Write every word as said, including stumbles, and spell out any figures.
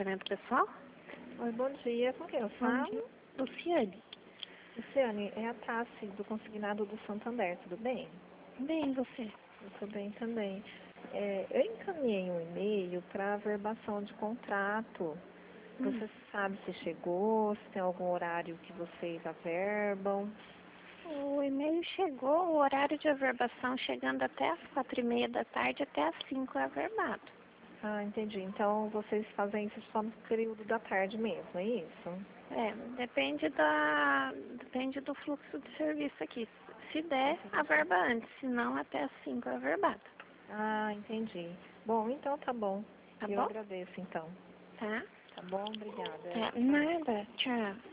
departamento pessoal? Oi, bom dia. Com quem eu Bom falo? dia. Luciane. Luciane, é a Tassi do Consignado do Santander, tudo bem? Bem, você? Tudo bem também. É, eu encaminhei um e-mail para averbação de contrato. Hum. Você sabe se chegou, se tem algum horário que vocês averbam? O e-mail chegou, o horário de averbação chegando até as quatro e meia da tarde, até as cinco é averbado. Ah, entendi. Então vocês fazem isso só no período da tarde mesmo, é isso? É, depende da, depende do fluxo de serviço aqui. Se der, averba antes, se não, até as cinco é averbado. Ah, entendi. Bom, então tá bom. Tá Eu bom? agradeço então. Tá? Tá bom? Obrigada. Tá. Nada. Tchau.